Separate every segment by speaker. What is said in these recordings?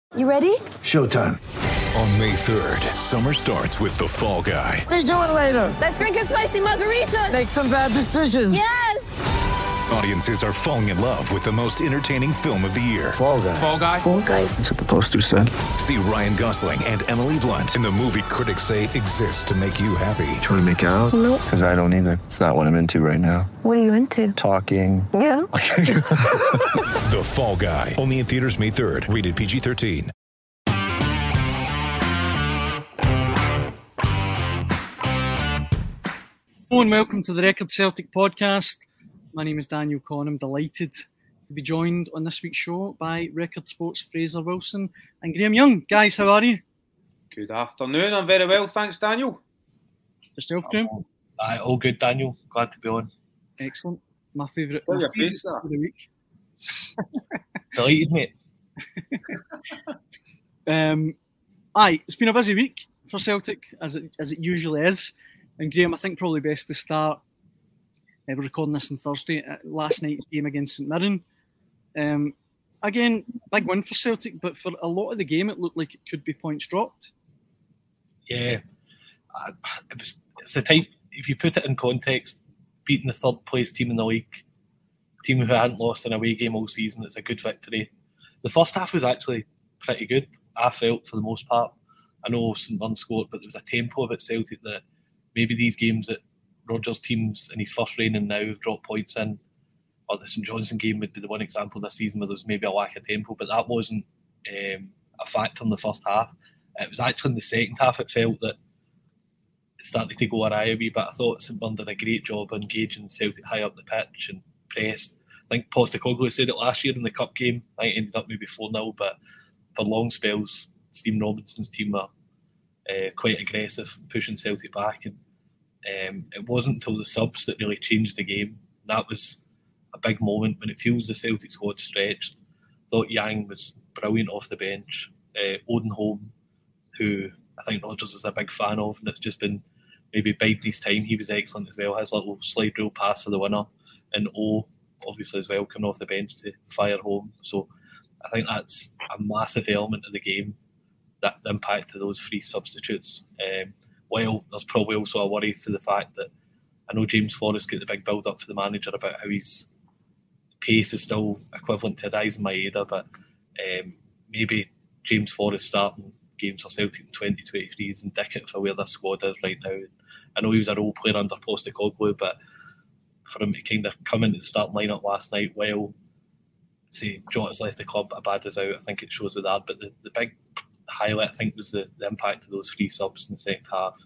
Speaker 1: You ready?
Speaker 2: Showtime.
Speaker 3: On May 3rd, summer starts with The Fall Guy.
Speaker 2: Let's do it later.
Speaker 1: Let's drink a spicy margarita.
Speaker 2: Make some bad decisions.
Speaker 1: Yes!
Speaker 3: Audiences are falling in love with the most entertaining film of the year.
Speaker 2: Fall Guy.
Speaker 3: Fall Guy?
Speaker 1: Fall guy.
Speaker 2: That's what the poster said.
Speaker 3: See Ryan Gosling and Emily Blunt in the movie critics say exists to make you happy.
Speaker 2: Trying to make it out?
Speaker 1: Nope.
Speaker 2: Because I don't either. It's not what I'm into right now.
Speaker 1: What are you into?
Speaker 2: Talking.
Speaker 1: Yeah.
Speaker 3: The Fall Guy. Only in theaters May 3rd. Rated PG-13.
Speaker 4: Hello and welcome to the Record Celtic podcast. My name is Daniel Conn. I'm delighted to be joined on this week's show by Record Sports' Fraser Wilson and Graham Young. Guys, how are you?
Speaker 5: Good afternoon. I'm very well, thanks, Daniel.
Speaker 4: Yourself, Graham?
Speaker 6: All good, Daniel. Glad to be on.
Speaker 4: Excellent. My favourite
Speaker 5: Tell your
Speaker 4: of
Speaker 5: face, sir.
Speaker 4: the week.
Speaker 6: Delighted, mate.
Speaker 4: It's been a busy week for Celtic, as it usually is. And Graham, I think probably best to start. We're recording this on Thursday. Last night's game against St Mirren. Again, big win for Celtic, but for a lot of the game, it looked like it could be points dropped.
Speaker 6: Yeah. It's the type, if you put it in context, beating the third place team in the league, a team who hadn't lost an away game all season, it's a good victory. The first half was actually pretty good, I felt, for the most part. I know St Mirren scored, but there was a tempo of it Celtic that maybe these games that Rodgers' teams in his first reign and now have dropped points in, or the St Johnstone game would be the one example this season where there was maybe a lack of tempo, but that wasn't a factor in the first half. It was actually in the second half it felt that it started to go awry a wee bit. I thought St Mirren did a great job engaging Celtic high up the pitch and pressed. I think Postecoglou said it last year in the Cup game. I think it ended up maybe 4-0, but for long spells, Stephen Robinson's team were quite aggressive, pushing Celtic back, and it wasn't until the subs that really changed the game. That was a big moment when it feels the Celtic squad stretched. Thought Yang was brilliant off the bench. Odenholm, who I think Rodgers is a big fan of, and it's just been maybe biding his time. He was excellent as well. His little slide rule pass for the winner, and obviously as well coming off the bench to fire home. So I think that's a massive element of the game, that the impact of those three substitutes. While there's probably also a worry for the fact that I know James Forrest get the big build up for the manager about how his pace is still equivalent to Daizen Maeda, but maybe James Forrest starting games for Celtic in 2023 is indicative of where this squad is right now. I know he was a role player under Postecoglou, but for him to kind of come into the starting lineup last night while, say, Jota's left the club, Abad is out, I think it shows with that. But the big highlight, I think, was the impact of those three subs in the second half.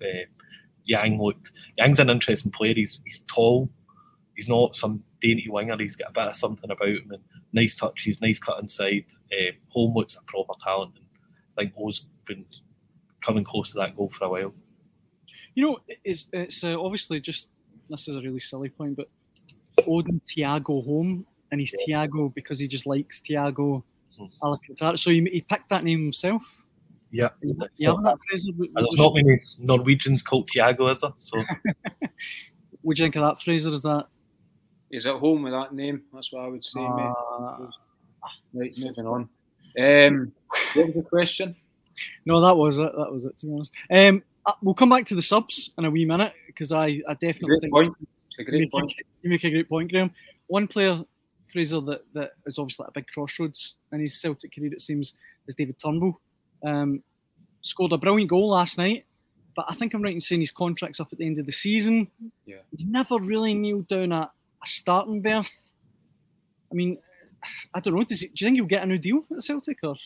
Speaker 6: Yang's an interesting player. He's tall. He's not some dainty winger. He's got a bit of something about him, and nice touches, nice cut inside. Holm looks a proper talent, and I think O's been coming close to that goal for a while.
Speaker 4: You know, it's obviously just, this is a really silly point, but Odin Thiago Holm, and he's Thiago because he just likes Thiago Alcantara. So he picked that name himself.
Speaker 6: Yeah.
Speaker 4: That Fraser?
Speaker 6: There's not many Norwegians called Thiago, is there? So,
Speaker 4: what do you think of that, Fraser? Is that?
Speaker 5: He's at home with that name. That's what I would say, mate. Right, moving on. What was the question?
Speaker 4: No, that was it. That was it, to be honest. We'll come back to the subs in a wee minute, because I definitely think
Speaker 5: It's a great point.
Speaker 4: You make a great point, Graham. One player, Fraser, that is obviously at a big crossroads in his Celtic career, it seems, is David Turnbull. Scored a brilliant goal last night, but I think I'm right in saying his contract's up at the end of the season.
Speaker 5: Yeah.
Speaker 4: He's never really kneeled down a starting berth. I mean, I don't know. Do you think he'll get a new deal at Celtic? Or?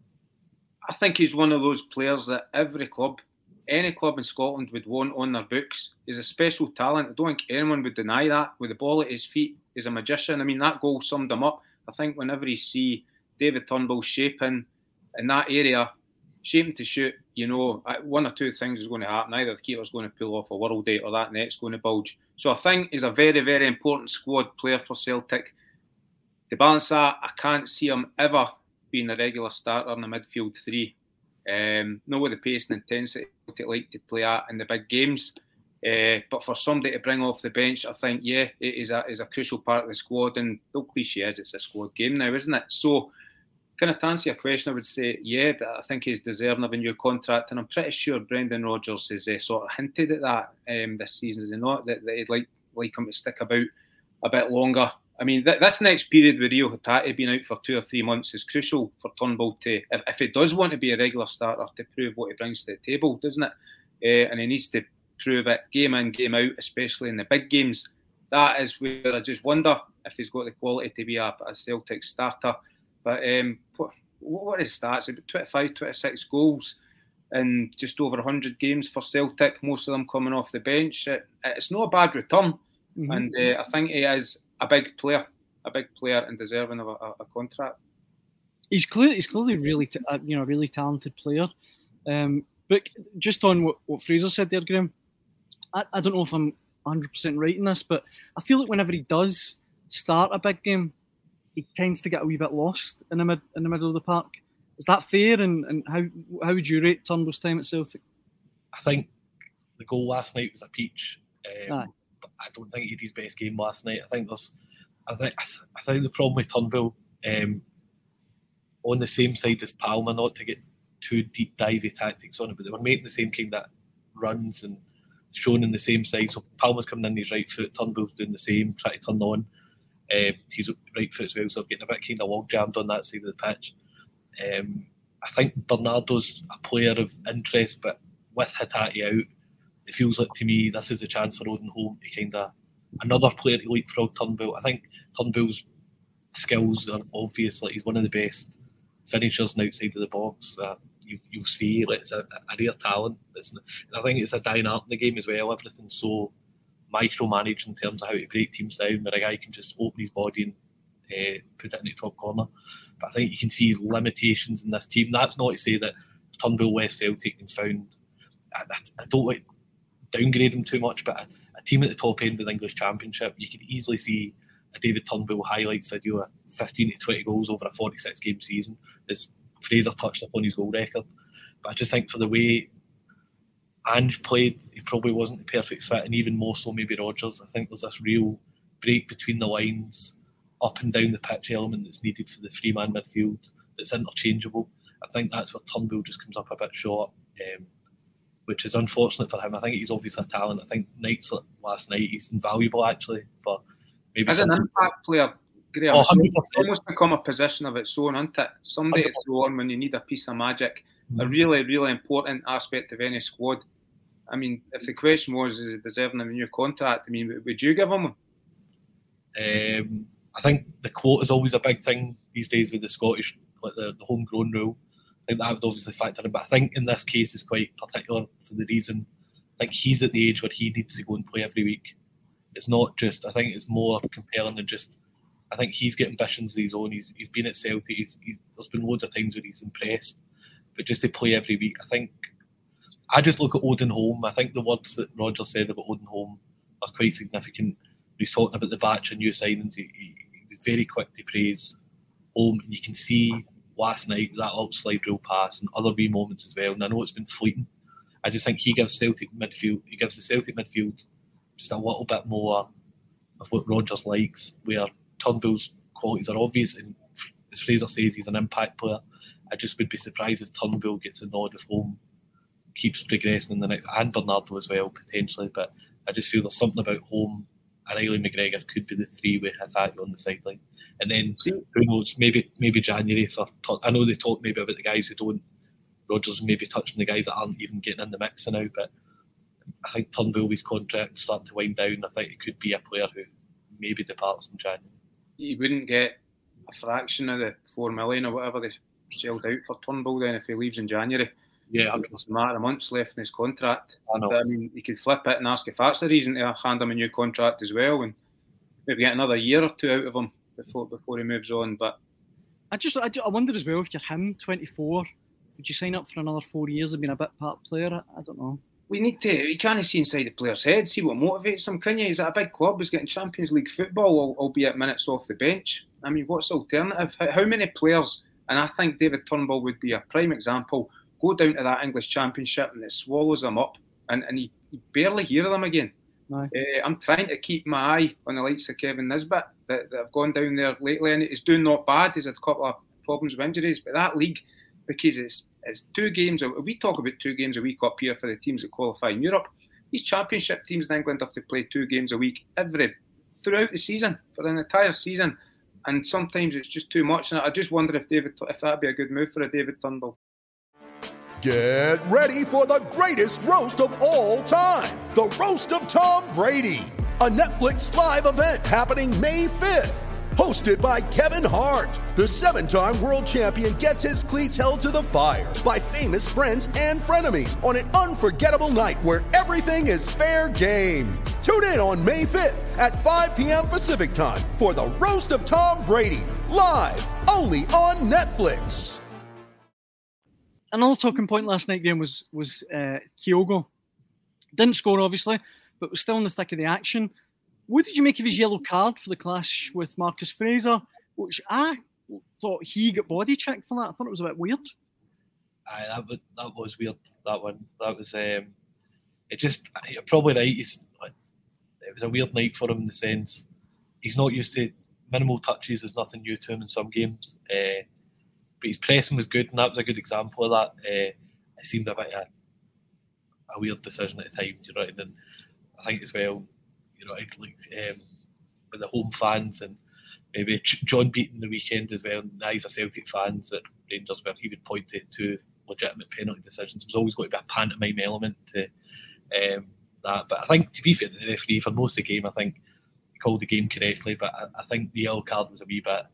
Speaker 5: I think he's one of those players that every club, any club in Scotland would want on their books. He's a special talent. I don't think anyone would deny that. With the ball at his feet, he's a magician. I mean, that goal summed him up. I think whenever you see David Turnbull shaping in that area, shaping to shoot, you know, one or two things is going to happen. Either the keeper's going to pull off a world date or that net's going to bulge. So I think he's a very, very important squad player for Celtic. To balance that, I can't see him ever being a regular starter in the midfield three. Not with the pace and intensity they like to play at in the big games. But for somebody to bring off the bench, I think, it is a crucial part of the squad. And the cliche is, it's a squad game now, isn't it? So kind of to answer your question, I would say, yeah, but I think he's deserving of a new contract, and I'm pretty sure Brendan Rodgers has sort of hinted at that this season, is he not? That he'd like him to stick about a bit longer. I mean, this next period with Rio Hatate being out for 2 or 3 months is crucial for Turnbull to, if he does want to be a regular starter, to prove what he brings to the table, doesn't it? And he needs to prove it game in, game out, especially in the big games. That is where I just wonder if he's got the quality to be a Celtic starter. But what are his stats? About 25, 26 goals in just over 100 games for Celtic, most of them coming off the bench. It's not a bad return. Mm-hmm. And I think he is a big player and deserving of a contract.
Speaker 4: He's clearly really really talented player. But just on what Fraser said there, Graham, I don't know if I'm 100% right in this, but I feel like whenever he does start a big game, he tends to get a wee bit lost in the middle of the park. Is that fair? And how would you rate Turnbull's time at Celtic?
Speaker 6: I think the goal last night was a peach. But I don't think he did his best game last night. I think the problem with Turnbull on the same side as Palmer, not to get too deep divey tactics on it, but they were making the same kind of runs and shown in the same side. So Palmer's coming in his right foot, Turnbull's doing the same, trying to turn on. He's right foot as well, so getting a bit kind of log jammed on that side of the pitch. I think Bernardo's a player of interest, but with Hatate out, it feels like to me this is a chance for Odin Holm to kind of another player to leapfrog Turnbull. I think Turnbull's skills are obvious. Like, he's one of the best finishers outside of the box. You'll see, like, it's a rare talent. And I think it's a dying art in the game as well. Everything's so micromanaged in terms of how to break teams down, where a guy can just open his body and put it in the top corner. But I think you can see his limitations in this team. That's not to say that Turnbull left Celtic and found... I don't like downgrade him too much, but a team at the top end of the English Championship, you could easily see a David Turnbull highlights video of 15 to 20 goals over a 46-game season, as Fraser touched upon his goal record. But I just think for the way Ange played, he probably wasn't the perfect fit, and even more so maybe Rodgers. I think there's this real break between the lines, up and down the pitch element that's needed for the three-man midfield that's interchangeable. I think that's where Turnbull just comes up a bit short, which is unfortunate for him. I think he's obviously a talent. I think nights like last night, he's invaluable actually for maybe
Speaker 5: as an impact player. Graham, it's almost become a position of its own, isn't it? Somebody 100%. To throw on when you need a piece of magic. Mm-hmm. A really, really important aspect of any squad. I mean, if the question was, is he deserving of a new contract? I mean, would you give him one?
Speaker 6: I think the quote is always a big thing these days with the Scottish, like the homegrown rule. I think that would obviously factor in, but I think in this case is quite particular for the reason I think he's at the age where he needs to go and play every week. It's not just, I think it's more compelling than just, I think he's got ambitions of his own. He's been at Celtic, there's been loads of times where he's impressed, but just to play every week, I think, I just look at Odin Holm. I think the words that Roger said about Odin Holm are quite significant. He's talking about the batch of new signings. He was very quick to praise Holm, and you can see last night that little slide rule pass and other wee moments as well. And I know it's been fleeting. I just think he gives the Celtic midfield just a little bit more of what Rodgers likes, where Turnbull's qualities are obvious, and as Fraser says, he's an impact player. I just would be surprised if Turnbull gets a nod if Holm keeps progressing in the next, and Bernardo as well potentially. But I just feel there's something about Holm and Riley McGregor could be the three with Hatate on the sideline. And then, who knows, maybe January for... I know they talk maybe about the guys who don't... Rodgers maybe touching the guys that aren't even getting in the mix now, but I think Turnbull's contract is starting to wind down. I think it could be a player who maybe departs in January.
Speaker 5: You wouldn't get a fraction of the 4 million or whatever they shelled out for Turnbull then if he leaves in January.
Speaker 6: Yeah, 100%.
Speaker 5: There's a matter of months left in his contract.
Speaker 6: I know.
Speaker 5: But, I mean, you could flip it and ask if that's the reason to hand him a new contract as well, and maybe get another year or two out of him before he moves on. But
Speaker 4: I wonder as well, if you're him, 24, would you sign up for another 4 years and being a bit part player? I don't know.
Speaker 5: You can't see inside the player's head, see what motivates him, can you? He's at a big club, he's getting Champions League football, albeit minutes off the bench. I mean, what's the alternative? How many players, and I think David Turnbull would be a prime example, go down to that English Championship and it swallows them up, and you barely hear them again.
Speaker 4: No.
Speaker 5: I'm trying to keep my eye on the likes of Kevin Nisbet that have gone down there lately, and he's doing not bad. He's had a couple of problems with injuries. But that league, because it's 2 games, we talk about 2 games a week up here for the teams that qualify in Europe. These championship teams in England have to play 2 games a week throughout the season, for an entire season. And sometimes it's just too much. And I just wonder if that'd be a good move for a David Turnbull.
Speaker 7: Get ready for the greatest roast of all time, the Roast of Tom Brady, a Netflix live event happening May 5th. Hosted by Kevin Hart, the 7-time world champion gets his cleats held to the fire by famous friends and frenemies on an unforgettable night where everything is fair game. Tune in on May 5th at 5 p.m. Pacific time for the Roast of Tom Brady, live only on Netflix.
Speaker 4: Another talking point last night, Graham, was Kyogo. Didn't score, obviously, but was still in the thick of the action. What did you make of his yellow card for the clash with Marcus Fraser, which I thought he got body checked for that? I thought it was a bit weird.
Speaker 6: Aye, that was weird, that one. That was, you're probably right. It was a weird night for him in the sense he's not used to minimal touches. There's nothing new to him in some games. But his pressing was good, and that was a good example of that. It seemed a bit of a weird decision at the time, you know, and I think as well, you know, with the home fans and maybe John Beaton the weekend as well. Now he's a Celtic fans at Rangers, where he would point to 2 legitimate penalty decisions. There's always going to be a pantomime element to that. But I think, to be fair to the referee, for most of the game, I think he called the game correctly. But I think the yellow card was a wee bit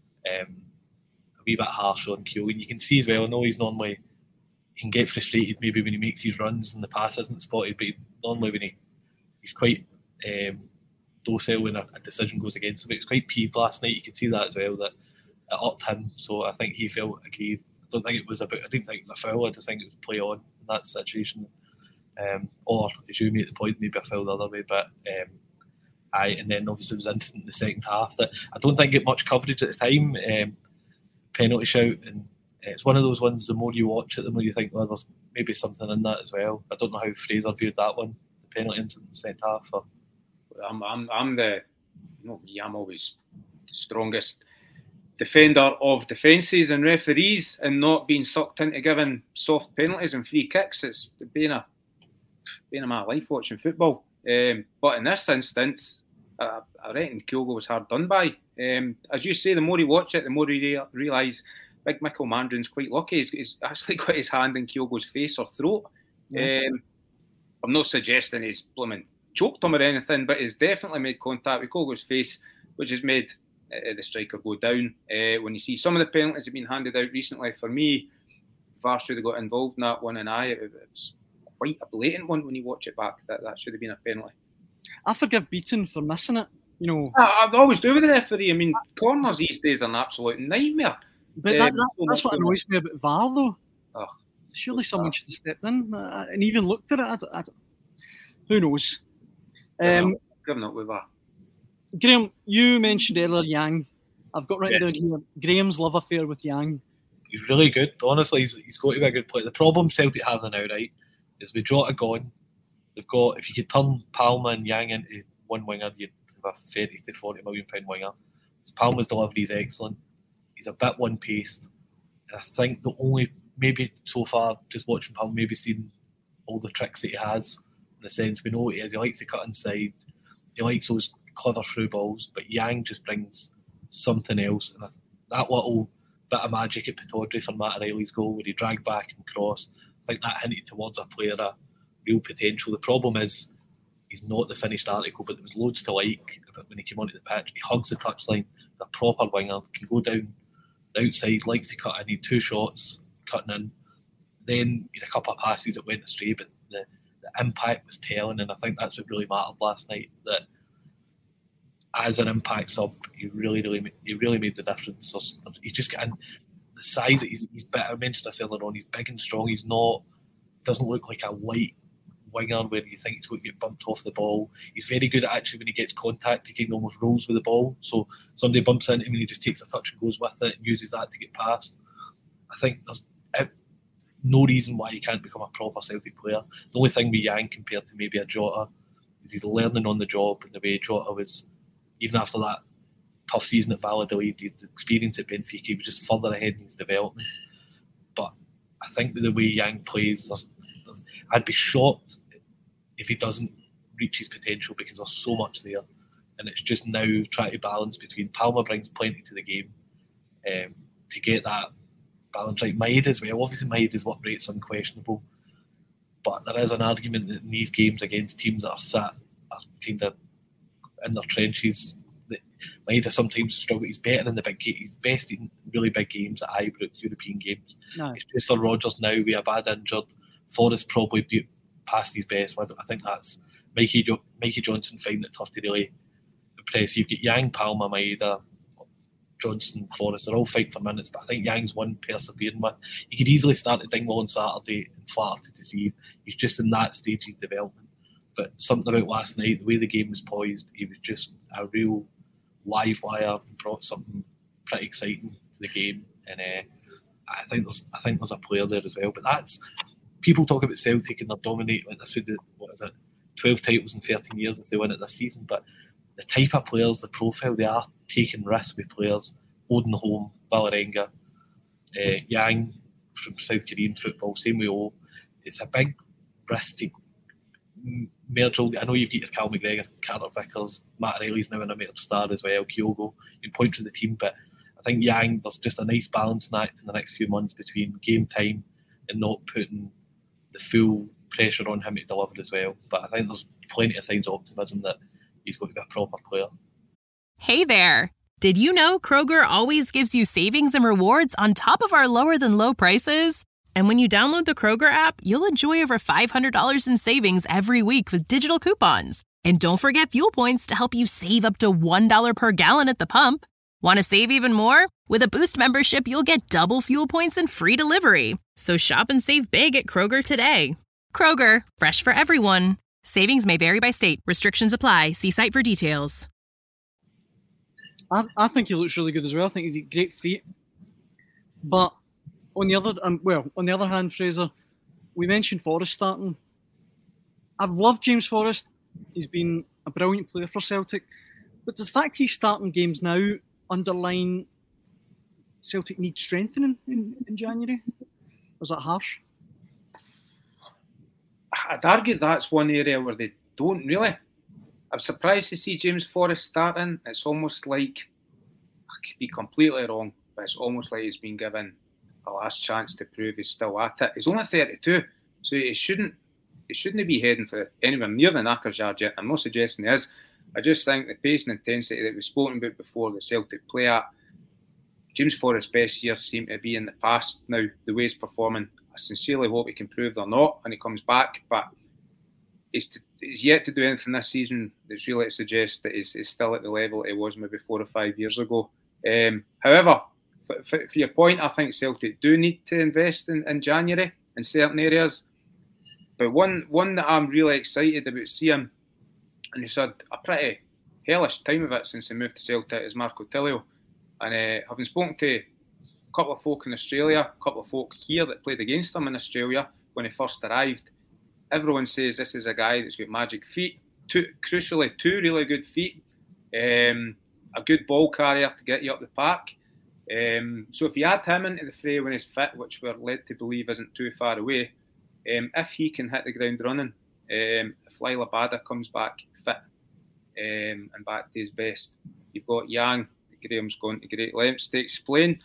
Speaker 6: harsh on Kyogo. And you can see as well, I know he's normally, he can get frustrated maybe when he makes his runs and the pass isn't spotted, but normally when he's quite docile when a decision goes against him. It was quite peeved last night. You can see that as well, that it upped him. So I think he felt aggrieved. I didn't think it was a foul. I just think it was play on in that situation. Or as you made the point, maybe a foul the other way. But and then obviously it was instant in the second half that I don't think it much coverage at the time. Penalty shout, and it's one of those ones. The more you watch it, the more you think, well, there's maybe something in that as well. I don't know how Fraser viewed that one, the penalty incident in the second half.
Speaker 5: I'm always the strongest defender of defences and referees, and not being sucked into giving soft penalties and free kicks. It's been a my life watching football. But in this instance, I reckon Kyogo was hard done by. As you say, the more you watch it, the more you realise Big Michael Mandron's quite lucky. He's actually got his hand in Kyogo's face or throat. I'm not suggesting he's blooming choked him or anything, but he's definitely made contact with Kyogo's face, which has made the striker go down. When you see some of the penalties that have been handed out recently, for me, VAR should have got involved in that one, and it was quite a blatant one when you watch it back. That should have been a penalty.
Speaker 4: I forgive Beaton for missing it. You know,
Speaker 5: I always do with the referee. I mean, corners these days are an absolute nightmare.
Speaker 4: But that's what annoys me about VAR, though. Surely someone should have stepped in and even looked at it. Who knows?
Speaker 5: Giving up with VAR.
Speaker 4: Graham, you mentioned earlier Yang. I've got written down here Graham's love affair with Yang.
Speaker 6: He's really good. Honestly, he's got to be a good player. The problem Celtic have now, right, is we draw a gone. They've got, if you could turn Palma and Yang into one winger, you'd have a 30 to 40 million pound winger. Palma's delivery is excellent. He's a bit one-paced. And I think the only, maybe so far, just watching Palma, maybe seeing all the tricks that he has, in the sense we know what he is. He likes to cut inside. He likes those clever through balls. But Yang just brings something else. And that little bit of magic at Pittodrie for Matt O'Reilly's goal, where he dragged back and crossed, I think that hinted towards a player of real potential. The problem is he's not the finished article, but there was loads to like about when he came onto the pitch. He hugs the touchline, the proper winger, can go down the outside, likes to cut in. He had 2 shots cutting in. Then he had a couple of passes that went astray, but the impact was telling, and I think that's what really mattered last night, that as an impact sub, he really made the difference. So he just got in. The size that he's big. I mentioned this earlier on. He's big and strong. He's not. Doesn't look like a light winger where you think he's going to get bumped off the ball. He's very good at actually when he gets contact, he can almost rolls with the ball. So somebody bumps into him and he just takes a touch and goes with it and uses that to get past. I think there's no reason why he can't become a proper Celtic player. The only thing with Yang compared to maybe a Jota is he's learning on the job, and the way Jota was, even after that tough season at Valladolid, the experience at Benfica, he was just further ahead in his development. But I think with the way Yang plays, I'd be shocked if he doesn't reach his potential, because there's so much there. And it's just now trying to balance between Palma brings plenty to the game to get that balance right. Maeda as well. Obviously, Maeda's work rate's unquestionable. But there is an argument that in these games against teams that are kind of in their trenches, that Maeda sometimes struggles. He's better in the big games. He's best in really big games at Ibrox, European games.
Speaker 4: No.
Speaker 6: It's just for Rodgers now with a bad injured. Forrest probably past his best. I think that's Mikey Johnson finding it tough to really impress. You've got Yang, Palma, Maeda, Johnson, Forrest. They're all fighting for minutes, but I think Yang's one persevering one. He could easily start at Dingwall on Saturday and flatter to deceive. He's just in that stage of his development. But something about last night, the way the game was poised, he was just a real live wire and brought something pretty exciting to the game. And I think there's a player there as well. But that's, people talk about Celtic and they're dominating. Like this would do, 12 titles in 13 years if they win it this season. But the type of players, the profile, they are taking risks with players. Odenholm, Valerenga, Yang from South Korean football, same with O. It's a big risk to merge all. I know you've got your Cal McGregor, Carter Vickers, Mattarelli's now in a Mater Star as well, Kyogo, you can point to the team, but I think Yang, there's just a nice balancing act in the next few months between game time and not putting the full pressure on him to deliver as well. But I think there's plenty of signs of optimism that he's going to be a proper player.
Speaker 8: Hey there! Did you know Kroger always gives you savings and rewards on top of our lower-than-low prices? And when you download the Kroger app, you'll enjoy over $500 in savings every week with digital coupons. And don't forget fuel points to help you save up to $1 per gallon at the pump. Want to save even more? With a Boost membership, you'll get double fuel points and free delivery. So shop and save big at Kroger today. Kroger, fresh for everyone. Savings may vary by state. Restrictions apply. See site for details.
Speaker 4: I think he looks really good as well. I think he's got great feet. But on the other hand, Fraser, we mentioned Forrest starting. I've loved James Forrest. He's been a brilliant player for Celtic. But does the fact he's starting games now underline Celtic need strengthening in January? Or is that harsh?
Speaker 5: I'd argue that's one area where they don't really. I'm surprised to see James Forrest starting. It's almost like, I could be completely wrong, but it's almost like he's been given a last chance to prove he's still at it. He's only 32, so he shouldn't be heading for anywhere near the knacker's yard yet. I'm not suggesting he is. I just think the pace and intensity that we've spoken about before the Celtic play at, James Forrest's best years seem to be in the past. Now, the way he's performing, I sincerely hope he can prove they're not when he comes back, but he's yet to do anything this season that's really suggests that he's still at the level he was maybe 4 or 5 years ago. However, for your point, I think Celtic do need to invest in January in certain areas. But one that I'm really excited about seeing, and he's had a pretty hellish time of it since he moved to Celtic, is Marco Tilio. And having spoken to a couple of folk in Australia, a couple of folk here that played against him in Australia when he first arrived, everyone says this is a guy that's got magic feet, crucially two really good feet, a good ball carrier to get you up the park. So if you add him into the fray when he's fit, which we're led to believe isn't too far away, if he can hit the ground running, if Lila Bada comes back fit and back to his best, you've got Yang. Graham's gone to great lengths to explain.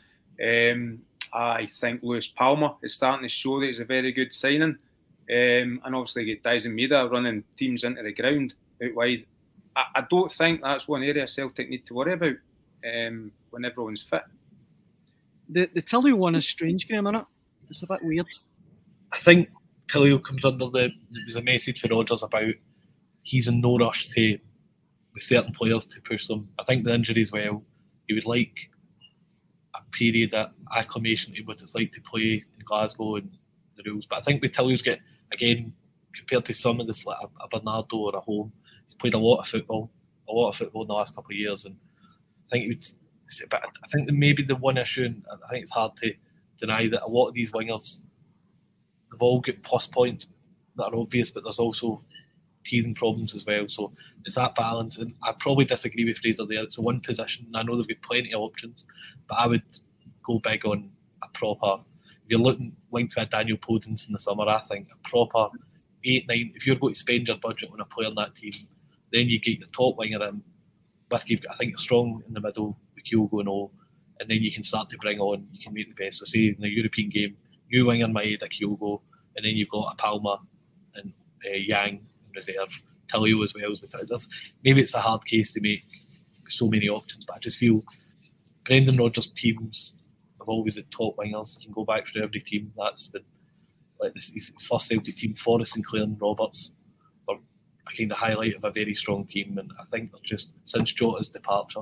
Speaker 5: I think Lewis Palmer is starting to show that he's a very good signing. And obviously get Dyson Maeda running teams into the ground out wide. I don't think that's one area Celtic need to worry about when everyone's fit.
Speaker 4: The Tilio one is strange, Graham, isn't it? It's a bit weird.
Speaker 6: I think Tilio comes under there was a message for Rodgers about he's in no rush to with certain players to push them. I think the injury as well, he would like a period of acclimation to what it's like to play in Glasgow and the rules. But I think with Tilio's get, again, compared to some of this, like a Bernardo or a Home, he's played a lot of football in the last couple of years. And I think he would, but I think that maybe the one issue, and I think it's hard to deny that a lot of these wingers, they've all got plus points that are obvious, but there's also teething problems as well. So it's that balance. And I probably disagree with Fraser there. It's a one position. And I know they've got plenty of options, but I would go big on a proper. If you're looking linked to a Daniel Podence in the summer, I think a proper 8-9. If you're going to spend your budget on a player in that team, then you get your top winger in. With you've got, I think you're strong in the middle with Kyogo and all, and then you can start to bring on. You can make the best. So say in the European game, you winger might add a Kyogo, and then you've got a Palmer and Yang in reserve, Tilio as well. Maybe it's a hard case to make so many options, but I just feel Brendan Rodgers' teams have always had top wingers. You can go back through every team. That's been like this first Celtic team. Forrest, Sinclair and Roberts are a kind of highlight of a very strong team, and I think they're just, since Jota's departure,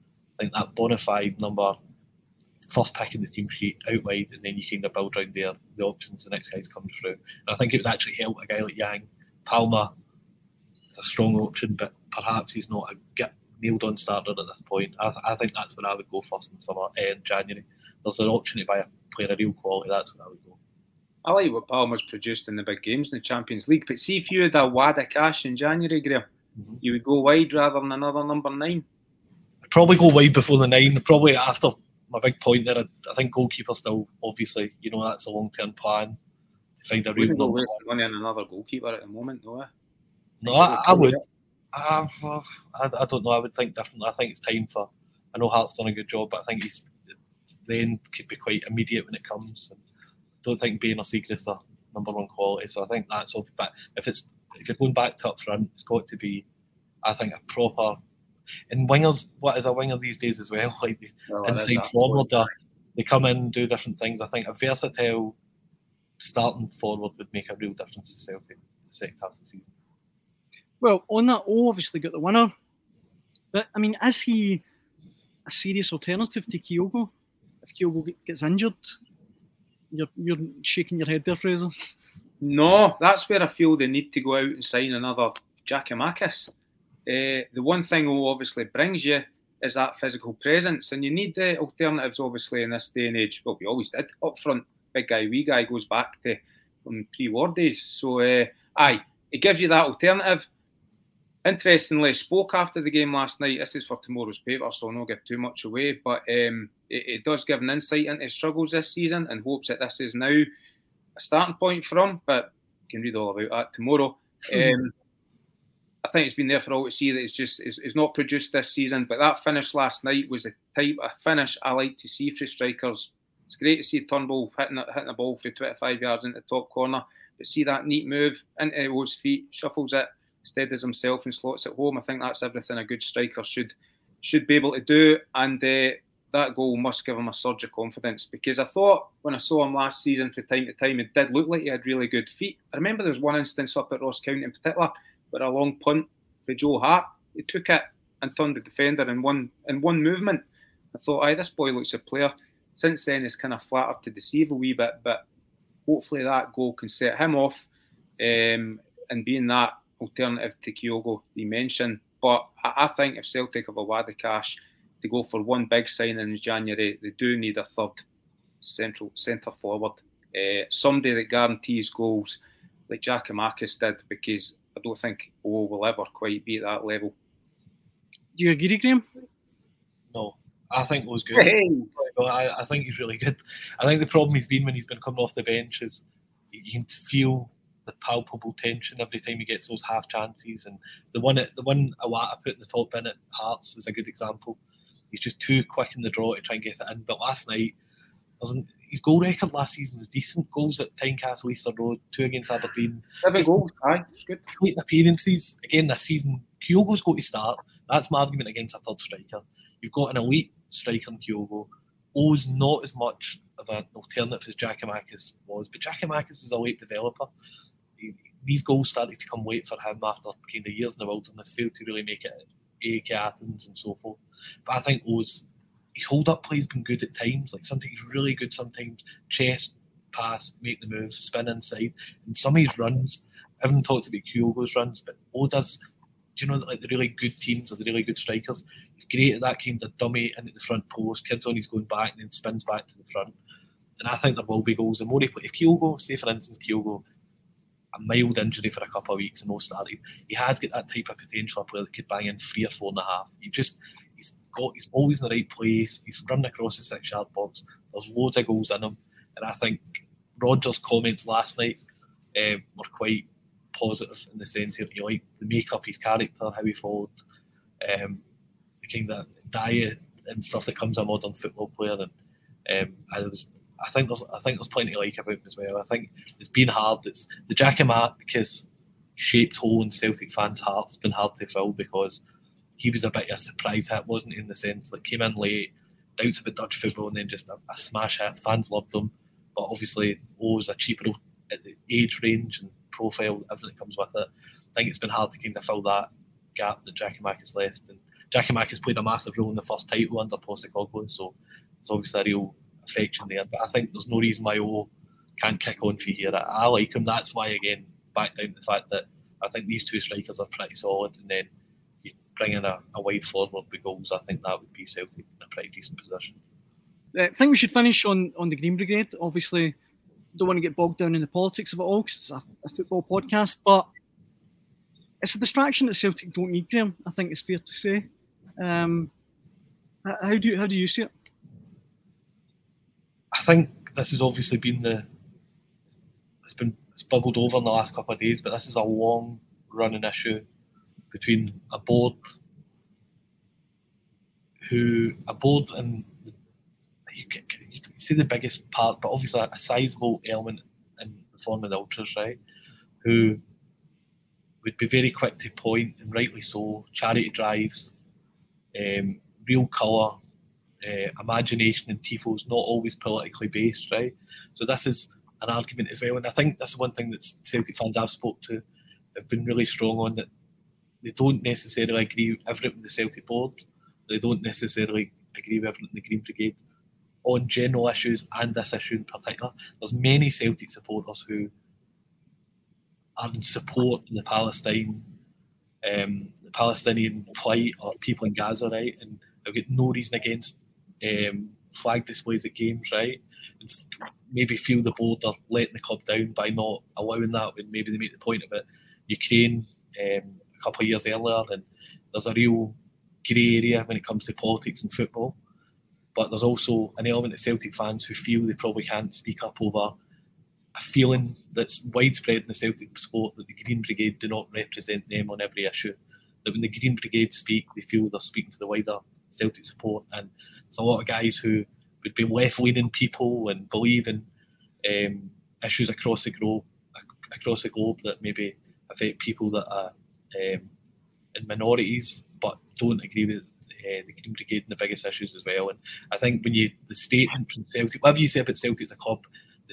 Speaker 6: I think that bona fide number, first pick in the team sheet out wide, and then you kind of build around there the options the next guys come through. And I think it would actually help a guy like Yang. Palmer is a strong option, but perhaps he's not a nailed on starter at this point. I think that's where I would go first in summer and January. There's an option to buy a player of real quality. That's where I would go.
Speaker 5: I like what Palmer's produced in the big games in the Champions League, but see if you had a wad of cash in January, Graham, you would go wide rather than another number 9.
Speaker 6: I'd probably go wide before the 9. Probably after my big point there, I think goalkeeper still, obviously, that's a long-term plan to find a real number.
Speaker 5: Money on another goalkeeper at the moment, though.
Speaker 6: No, I would. I don't know. I would think differently. I think it's time for. I know Hart's done a good job, but I think the end could be quite immediate when it comes. And I don't think Bain or Siegrist are number one quality, so I think that's off. But if you're going back to up front, it's got to be, I think, a proper. And wingers, what is a winger these days as well? Like the inside forward, they come in and do different things. I think a versatile starting forward would make a real difference to Celtic in the second half of the season.
Speaker 4: Well, on that, obviously got the winner. But, I mean, is he a serious alternative to Kyogo? If Kyogo gets injured, you're shaking your head there, Fraser.
Speaker 5: No, that's where I feel they need to go out and sign another Giakoumakis. The one thing who obviously brings you is that physical presence, and you need the alternatives, obviously, in this day and age. Well, we always did. Up front, big guy, wee guy goes back to pre-war days. So, it gives you that alternative. Interestingly, spoke after the game last night. This is for tomorrow's paper, so I'll not give too much away. But it does give an insight into his struggles this season, and hopes that this is now a starting point for him. But you can read all about that tomorrow. I think it's been there for all to see that it's not produced this season. But that finish last night was the type of finish I like to see for strikers. It's great to see Turnbull hitting a ball for 25 yards into the top corner, but see that neat move into O's feet, shuffles it, steadies himself and slots it home. I think that's everything a good striker should be able to do, and that goal must give him a surge of confidence, because I thought when I saw him last season from time to time, it did look like he had really good feet. I remember there was one instance up at Ross County in particular where a long punt for Joe Hart, he took it and turned the defender in one movement. I thought, this boy looks a player. Since then, it's kind of flattered to deceive a wee bit, but hopefully that goal can set him off and being that alternative to Kyogo you mentioned. But I think if Celtic have a wad of cash to go for one big signing in January, they do need a third centre forward. Somebody that guarantees goals like Giakoumakis did, because I don't think O will ever quite be at that level.
Speaker 4: Do you agree, Graham?
Speaker 6: No, I think O's good. Hey. I think he's really good. I think the problem he's been when he's been coming off the bench is you can feel the palpable tension every time he gets those half chances. And the one Iwata put in the top bin at Hearts is a good example. He's just too quick in the draw to try and get it in. But last night, his goal record last season was decent. Goals at Tynecastle, Easter Road, 2 against Aberdeen.
Speaker 5: 7 goals, it's good.
Speaker 6: Complete appearances. Again, this season, Kyogo's got to start. That's my argument against a third striker. You've got an elite striker in Kyogo. O's not as much of an alternative as Giakoumakis was, but Giakoumakis was a late developer. These goals started to come late for him after kind of years in the wilderness, failed to really make it at AEK Athens and so forth. But I think his hold-up play has been good at times. Like sometimes he's really good, sometimes chest, pass, make the move, spin inside. And some of his runs, everyone talks about Kyogo's runs, but O does, do you know, like the really good teams or the really good strikers, he's great at that kind of dummy into the front post, kids on, he's going back and then spins back to the front. And I think there will be goals. The more he play, if Kyogo, say for instance Kyogo, a mild injury for a couple of weeks and no started. He has got that type of potential, a player that could bang in 3 or 4.5. He's always in the right place. He's running across the 6-yard box. There's loads of goals in him, and I think Rodgers' comments last night were quite positive in the sense that he liked the makeup, his character, how he followed the kind of diet and stuff that comes a modern football player, and I think there's plenty to like about him as well. I think it's been hard. It's the Jackie Marcus shaped hole in Celtic fans' hearts been hard to fill because he was a bit of a surprise hit, wasn't he? In the sense that came in late, doubts about Dutch football, and then just a smash hit. Fans loved him, but obviously was a cheaper at the age range and profile, everything that comes with it. I think it's been hard to kind of fill that gap that Jackie Marcus left, and Jackie Marcus played a massive role in the first title under Postecoglou, so it's obviously a real affection there. But I think there's no reason why O can't kick on for here. I like him. That's why, again, back down to the fact that I think these two strikers are pretty solid, and then you bring in a wide forward with goals. I think that would be Celtic in a pretty decent position.
Speaker 4: I think we should finish on the Green Brigade. Obviously, don't want to get bogged down in the politics of it all because it's a football podcast, but it's a distraction that Celtic don't need, Graham. I think it's fair to say. How do you see it?
Speaker 6: I think this has obviously been it's bubbled over in the last couple of days, but this is a long running issue between a board and you see the biggest part, but obviously a sizable element in the form of the Ultras, right? Who would be very quick to point, and rightly so, charity drives, real colour, imagination and tifos, not always politically based, right? So this is an argument as well, and I think this is one thing that Celtic fans I've spoke to have been really strong on, that they don't necessarily agree with everything with the Celtic board, they don't necessarily agree with everything the Green Brigade on general issues, and this issue in particular. There's many Celtic supporters who are in support of the Palestinian plight or people in Gaza, right? And I've got no reason against flag displays at games, right? And maybe feel the board are letting the club down by not allowing that when maybe they make the point of it. Ukraine a couple of years earlier, and there's a real grey area when it comes to politics and football. But there's also an element of Celtic fans who feel they probably can't speak up over a feeling that's widespread in the Celtic sport that the Green Brigade do not represent them on every issue. That when the Green Brigade speak, they feel they're speaking to the wider Celtic support. And there's a lot of guys who would be left-leaning people and believe in issues across the globe that maybe affect people that are in minorities but don't agree with the Green Brigade and the biggest issues as well. And I think when the statement from Celtic, whatever you say about Celtic as a club, the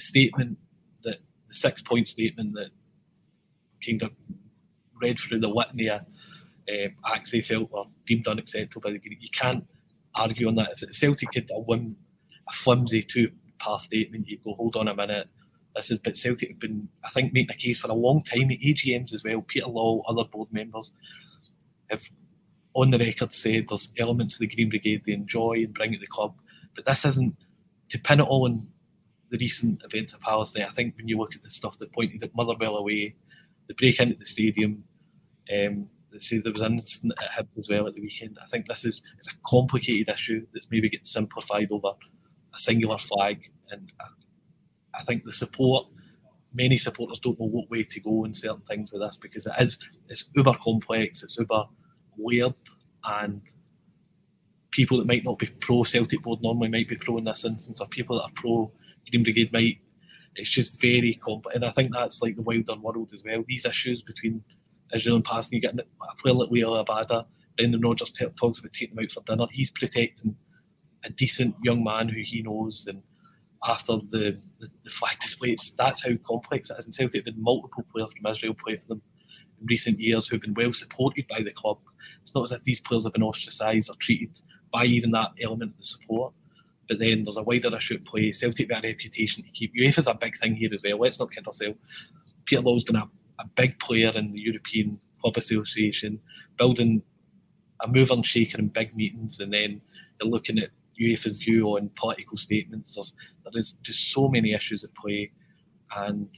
Speaker 6: 6-point statement that kind of read through the litany of acts they felt were deemed unacceptable by the Green, you can't argue on that. If Celtic had a flimsy 2-part statement, you'd go, hold on a minute. But Celtic have been, I think, making a case for a long time at AGMs as well. Peter Law, other board members have on the record said there's elements of the Green Brigade they enjoy and bring at the club, but this isn't to pin it all on the recent events of Palestine. I think when you look at the stuff that pointed at Motherwell away, the break into the stadium, they say there was an incident at Hibs as well at the weekend. I think it's a complicated issue that's maybe getting simplified over a singular flag, and I think many supporters don't know what way to go in certain things with this, because it's uber complex, it's uber layered, and people that might not be pro Celtic board normally might be pro in this instance, or people that are pro Green Brigade might. It's just very complex, and I think that's like the wilder world as well. These issues between Israel and Palestine, you get a player like Wael Abada, Brendan Rodgers talks about taking him out for dinner. He's protecting a decent young man who he knows, and after the flag display, that's how complex it is. In Celtic, there have been multiple players from Israel play for them in recent years who've been well supported by the club. It's not as if these players have been ostracised or treated by even that element of the support. But then there's a wider issue at play. Celtic have a reputation to keep. UEFA's a big thing here as well. Let's not kid ourselves. Peter Law's been a big player in the European Club Association, building a mover and shaker in big meetings, and then they're looking at UEFA's view on political statements. There is just so many issues at play, and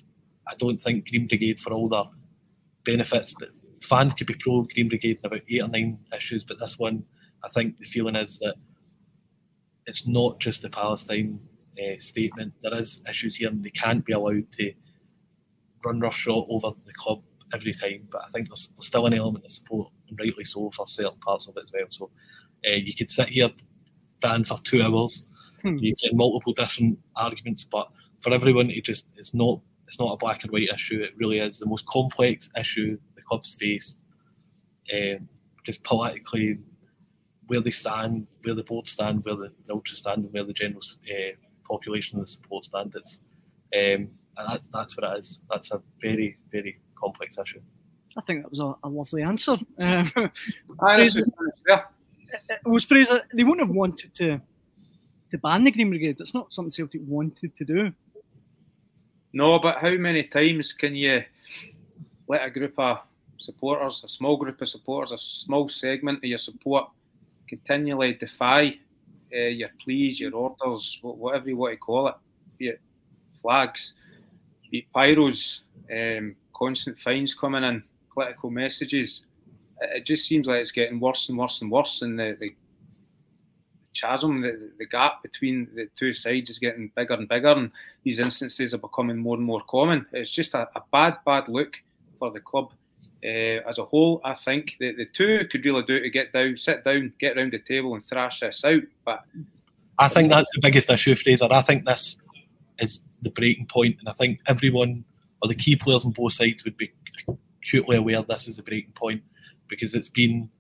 Speaker 6: I don't think Green Brigade, for all their benefits, that fans could be pro Green Brigade in about 8 or 9 issues, but this one, I think the feeling is that it's not just the Palestine statement. There is issues here, and they can't be allowed to run roughshod over the club every time. But I think there's still an element of support, and rightly so, for certain parts of it as well. So you could sit here, Dan, for 2 hours. You get multiple different arguments, but for everyone to just, it's not a black and white issue. It really is the most complex issue the club's faced. Just politically, where they stand, where the board stand, where the ultras stand, and where the general population of the support stand is. And that's what it is. That's a very, very complex issue.
Speaker 4: I think that was a lovely answer. Fraser, they wouldn't have wanted to ban the Green Brigade. It's not something Celtic wanted to do.
Speaker 5: No, but how many times can you let a group of supporters, a small group of supporters, a small segment of your support continually defy your pleas, your orders, whatever you want to call it, be it flags, be it pyros, constant fines coming in, political messages. It just seems like it's getting worse and worse and worse, and the chasm, the gap between the two sides is getting bigger and bigger, and these instances are becoming more and more common. It's just a bad look for the club as a whole. I think the two could really do to sit down, get around the table and thrash this out. But
Speaker 6: I think that's the biggest issue, Fraser. I think this is the breaking point, and I think everyone, or the key players on both sides, would be acutely aware this is the breaking point, because it's been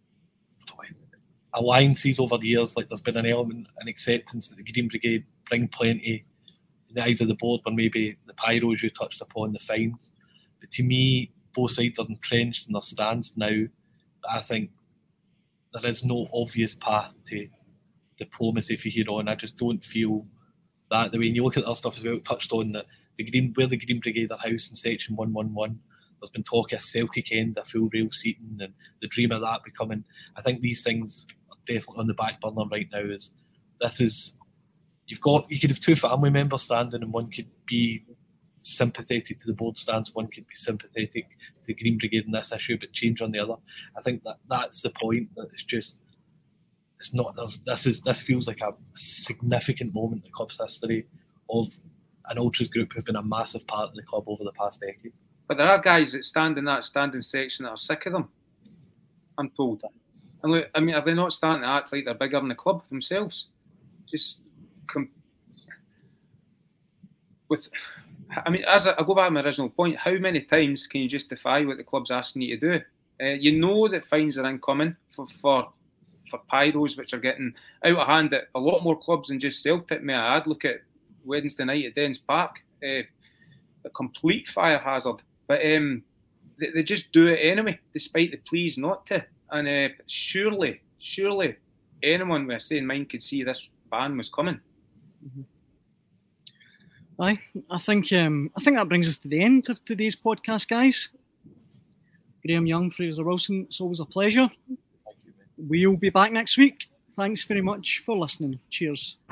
Speaker 6: alliances over the years. Like, there's been an element, an acceptance that the Green Brigade bring plenty in the eyes of the board, when maybe the pyros you touched upon, the fines. But to me, both sides are entrenched in their stance now. I think there is no obvious path to diplomacy for here on. I just don't feel that the way. And you look at other stuff as well, touched on that where the Green Brigade are housed in Section 111. There's been talk of Celtic End, a full rail seating, and the dream of that becoming. I think these things are definitely on the back burner right now. You could have 2 family members standing, and one could be sympathetic to the board stance, one could be sympathetic to the Green Brigade in this issue, but change on the other. I think that's the point. That it's not. This feels like a significant moment in the club's history of an ultras group who've been a massive part of the club over the past decade.
Speaker 5: But there are guys that stand in that standing section that are sick of them, I'm told. And look, I mean, are they not starting to act like they're bigger than the club themselves? As I go back to my original point, how many times can you just defy what the club's asking you to do? You know that fines are incoming for pyros, which are getting out of hand at a lot more clubs than just Celtic, may I add. Look at Wednesday night at Dens Park, a complete fire hazard. But they just do it anyway, despite the pleas not to. And surely anyone with a sane mind could see this ban was coming.
Speaker 4: Mm-hmm. I think that brings us to the end of today's podcast, guys. Graham Young, Fraser Wilson, it's always a pleasure. We'll be back next week. Thanks very much for listening. Cheers.